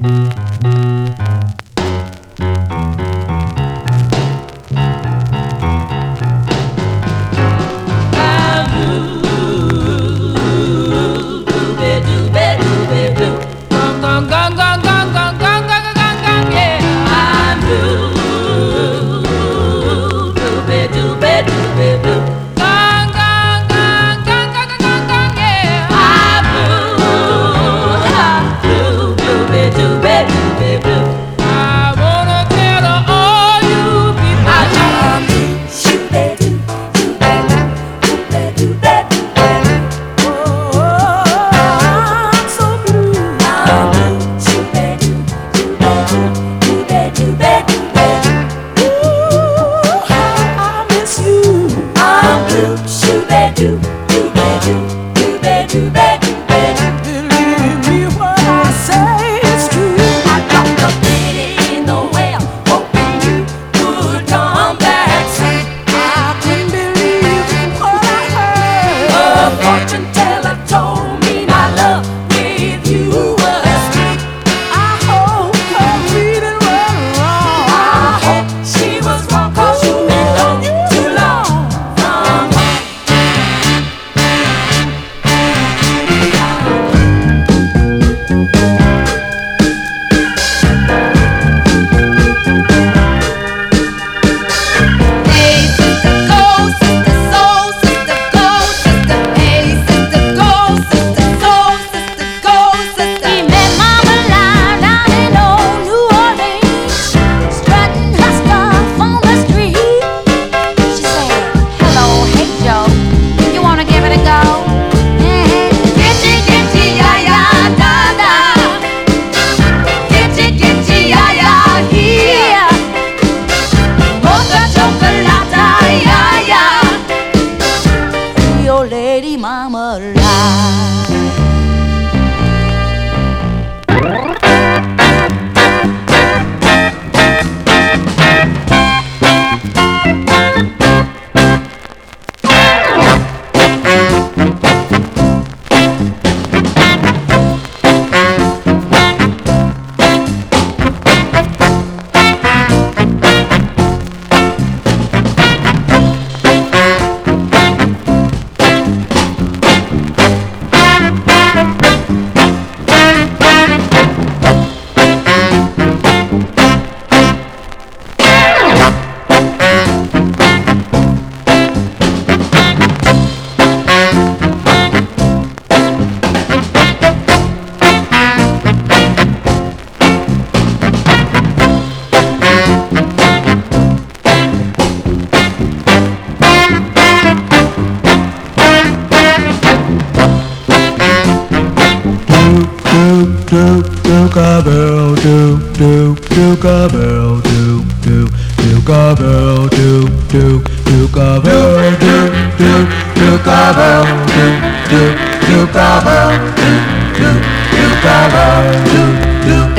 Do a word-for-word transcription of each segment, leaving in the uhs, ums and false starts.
Duke-a-bell, Duke, Duke, Duke-a-bell, Duke, Duke, Duke-a-bell, Duke, Duke, Duke-a-bell, Duke, Duke, Duke-a-bell, Duke, Duke, Duke-a-bell, Duke, Duke, Duke-a-bell, Duke, Duke.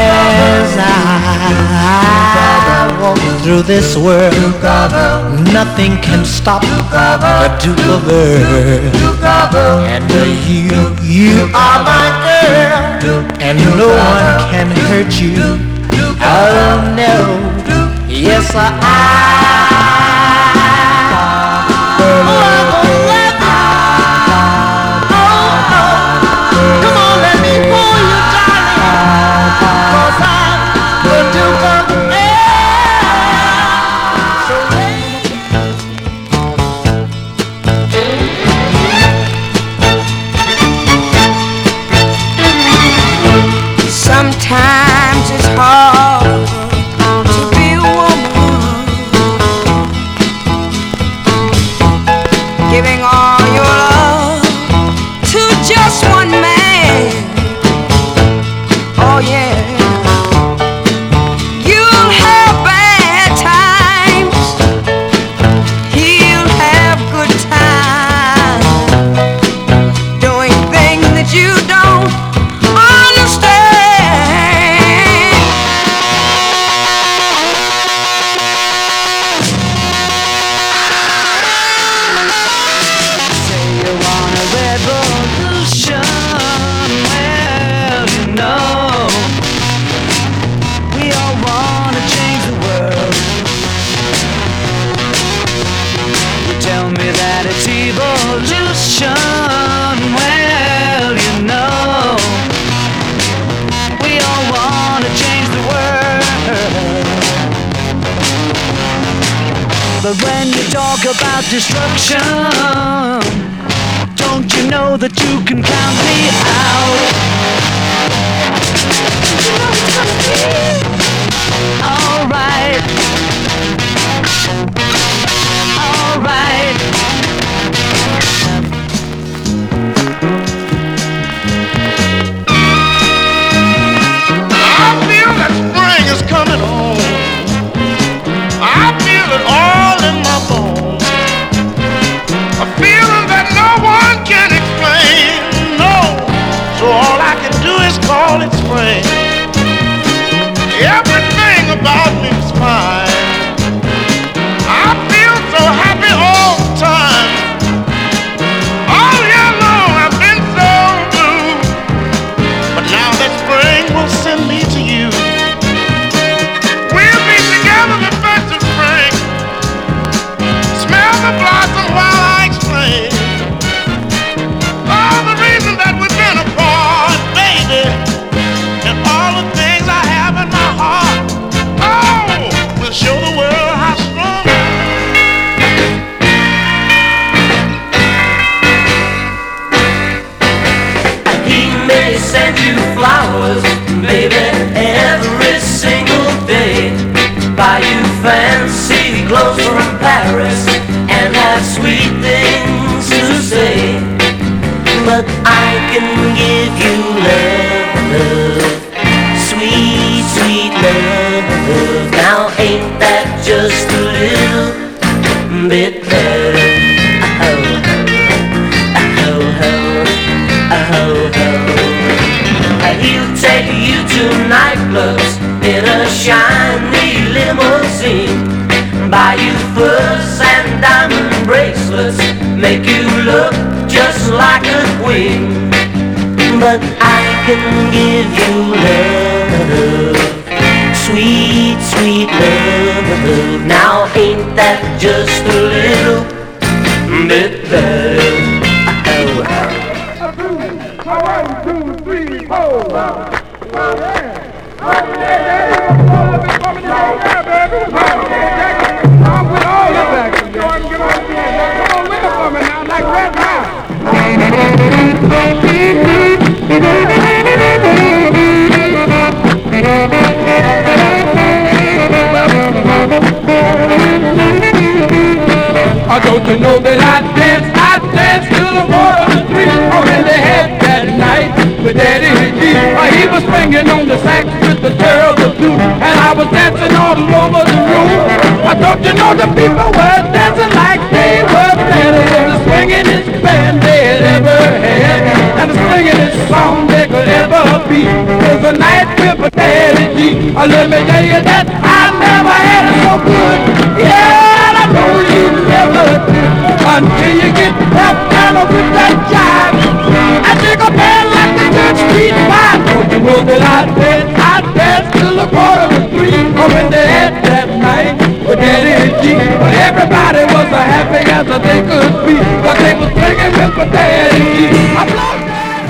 As I walk through this world, nothing can stop a Duke-a-bell. And you, you are my girl, and no one can hurt you. Oh no, yes I. Sometimes it's hard to be a woman, giving all your love to just one man. Oh yeah, you'll have bad times, he'll have good times, doing things that you don't understand. But when you talk about destruction, don't you know that you can count me out? You know it's gonna be alright. Alright. I feel that spring is coming on. I feel it all in my bones. A feeling that no one can explain. No, so all I can do is call it spring. Everything about me is fine. I feel so happy all the time. All year long I've been so blue, but now that spring will send me to you. We'll be together the first of spring. Smell the blossom while I explain all the reasons that we've been apart, baby, and all the things I have in my heart. Oh, we'll show the world how strong. He may send you flowers, baby, every single day. Buy you fancy clothes from Paris and have sweet things to say. But I can give you love, love, sweet, sweet love. Now ain't that just a little bit better? Oh, oh, oh, oh, oh, oh. He'll take you to nightclubs in a shiny limousine, buy you furs and diamond bracelets, make you look just like a queen. But I can give you love, sweet, sweet love. Now ain't that just a little bit better? Oh, oh. One, two, three, four. Don't you know that I dance, I dance to the water of the tree. Already had that night with Daddy G. He was swinging on the sax with the terrible flute, and I was dancing all over the room. Don't you know the people were dancing like they were dancing, the swingingest band they had ever had, and the swingingest song they could ever be. It was a night with Daddy G. Oh, let me tell you that I never had it so good. Yeah, I know you never did, until you get that down with that jive. I take a band like the good street vibe. Don't you know that I dance, I dance till the quarter to three. Oh, when they had that night with Daddy G. But everybody was as happy as they could be, but they was singing with Daddy G. I'm like,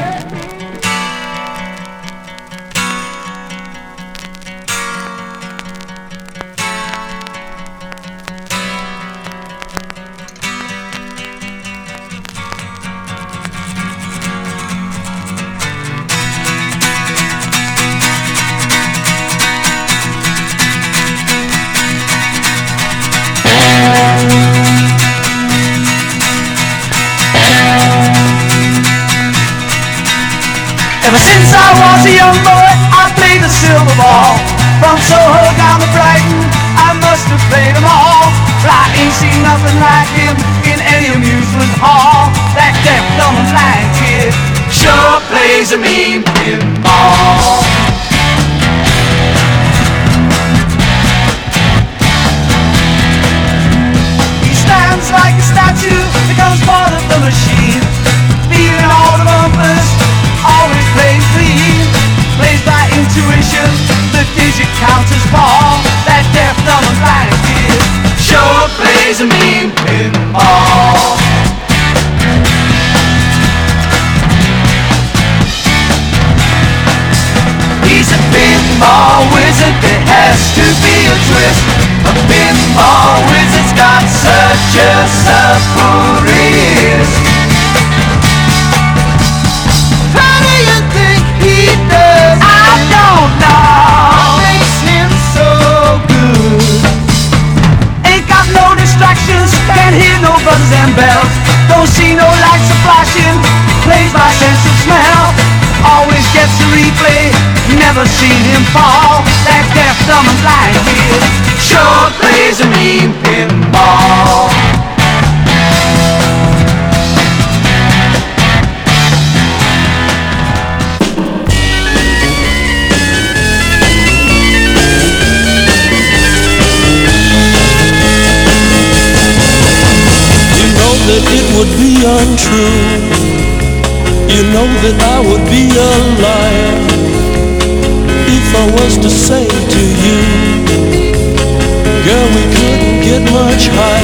ever since I was a young boy, I played the silver ball. From Soho down to Brighton, I must have played them all. But I ain't seen nothing like him in any amusement hall. That deaf, dumb, and blind kid sure plays a mean pinball. He stands like a statue, becomes part of the machine, beating all the bumpers, always plays clean, plays by intuition, the digit counters fall. That deaf, dumb, and blind kid sure plays a mean pinball. He's a pinball wizard, there has to be a twist. A pinball wizard's got Just a purist. How do you think he does it? I don't know. What makes him so good? Ain't got no distractions, can't hear no buzzes and bells. Don't see no lights are flashing, plays by sense of smell. Always gets a replay, never seen him fall. That deaf, dumb and blind kid sure plays a mean pinball. That it would be untrue. You know that I would be a liar if I was to say to you, girl, we couldn't get much higher.